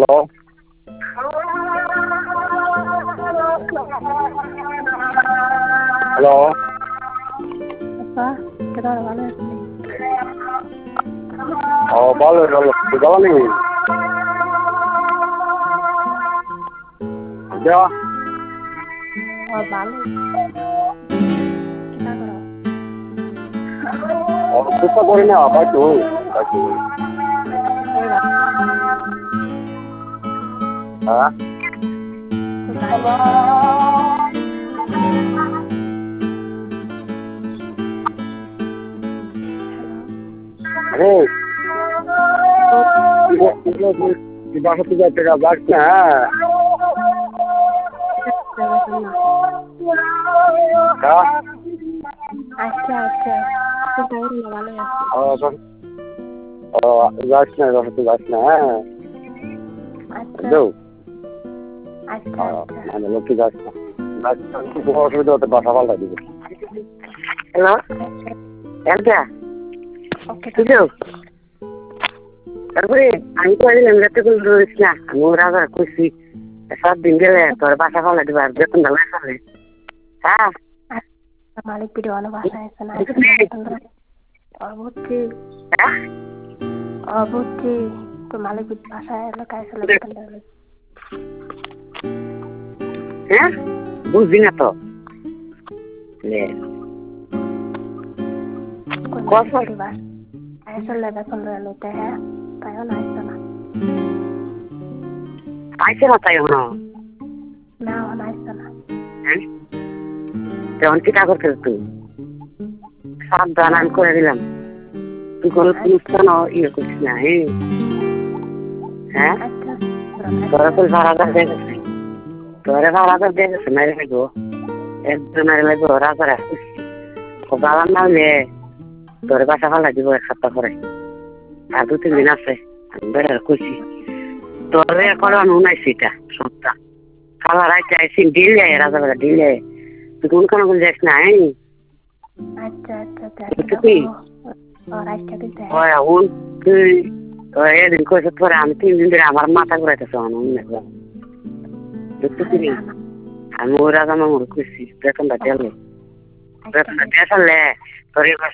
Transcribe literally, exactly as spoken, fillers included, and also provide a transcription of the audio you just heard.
Hello. Apa? Kita orang mana sini? Oh, ভালো ভালো ভালো নেই যা Oh, balik. Kita orang. অসুস্থ করে না বাজু বাজু Enggak. হ্যাঁ আরে বাসা থেকে টাকা যাক না হ্যাঁ আচ্ছা আচ্ছা kita orang mana ya? ও যাস না বাসা থেকে যাস না হ্যাঁ আচ্ছা যাও আচ্ছা আচ্ছা মানে লোকে যাস না কোনো অসুবিধা হতে বাসা পাল্টা দিবে হ্যালো এটা oke কিছু তারপরে আমি তো আইলাম রাতে কোন রইস না আমি রাজা খুশি সব দিন গেলে তোর বাসা পাল্টা দিবে আর বেতন দাও না হ্যাঁ Malik video ano bahasa sana और बुच्ची और बुच्ची तो मालिक भी भाषा है लोग कैसे लगता है হ্যাঁ বুঝবি না তো লে कोई छोटी बात ऐसा लगा सुन रहे लेते हैं तायो ना ऐसा ना আইছে না তাই হনো ना हो ना ऐसा ना হ্যাঁ তেমন কি তা করছিস তুই সাবধান আমি করে দিলাম তুই কোনো অনুষ্ঠান ইয়ে করছিস না হ্যাঁ अच्छा তোরা তো ভাড়া করে দেখেছিস তোরা ভাড়া করে দেখেছিস মেরে লাগবো একজন মেরে লাগবো ওরা করে ও বাবার না হলে তোর বাসা ভাড়া দিব এক সপ্তাহ পরে আর দু তিন দিন আছে আমি বেড়ে খুশি তোরে এখন উনাইছি এটা সপ্তাহ খাবার আইতে আইসি দিলে রাজা বেলা দিলে তুই কোন কোনো কোন যাস না अच्छा अच्छा তুই और अच्छा कितना है ওই উন তুই ওই এদিন কইছে তোরা আমি তিন দিন ধরে আমার মাথা ঘুরাইতেছে অনেক দেখতে তুই আমি ওরা আমার খুশি বেতনটা দিলে বেতনটা দিয়ে তোর